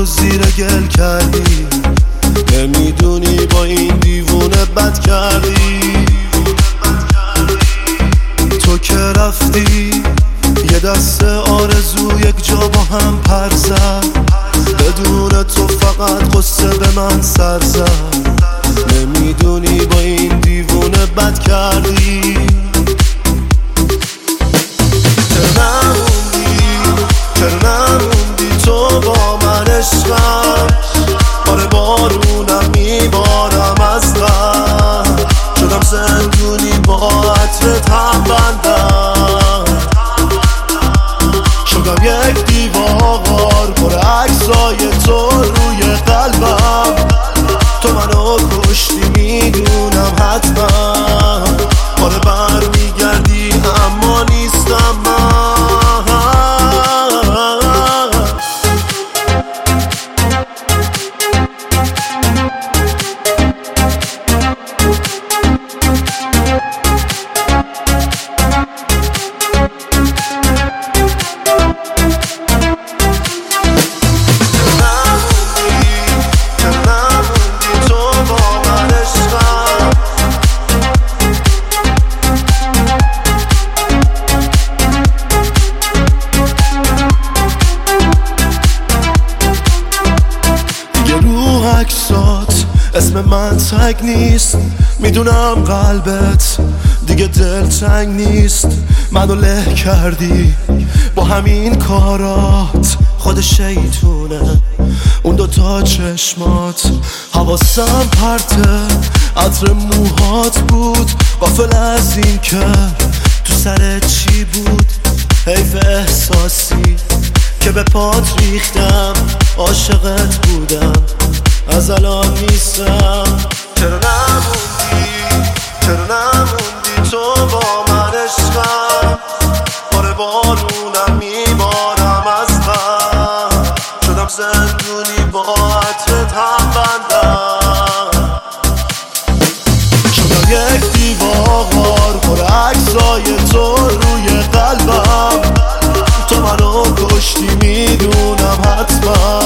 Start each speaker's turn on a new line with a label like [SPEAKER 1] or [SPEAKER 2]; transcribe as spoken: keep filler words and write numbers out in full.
[SPEAKER 1] زیر گل کردی، نمیدونی با این دیوونه بد کردی. تو که رفتی یه دست آرزو یک جا با هم پر زد، بدون تو فقط قصه به من سر زد. نمیدونی با این دیوونه بد کردی. چرا نموندی چرا نموندی تو با من عشقم، بار بارونم میبارم از غم، شدم زندونی با عطرت هم بندم، شدم یک دیوار پر عکسای تو روی قلبم. تو منو کشتی میدونم حتما، باره بر میگردی اما نیستم من. عکسات اسم من تگ نیست، میدونم قلبت دیگه دلتنگ نیست. منو له کردی با همین کارات، خود شیطونه اون دوتا چشمات. حواسم پرته عطر موهات بود، غافل از این که تو سرت چی بود. حیف احساسی که به پات ریختم، عاشقت بودم از الان نیستم. چرا نموندی چرا نموندی تو با من عشقم، بار بارونم میبارم از غم، شدم زندونی با عطرت هم بندم، شدم یک دیوار پر عکسای تو روی قلبم. تو منو کشتی میدونم حتما،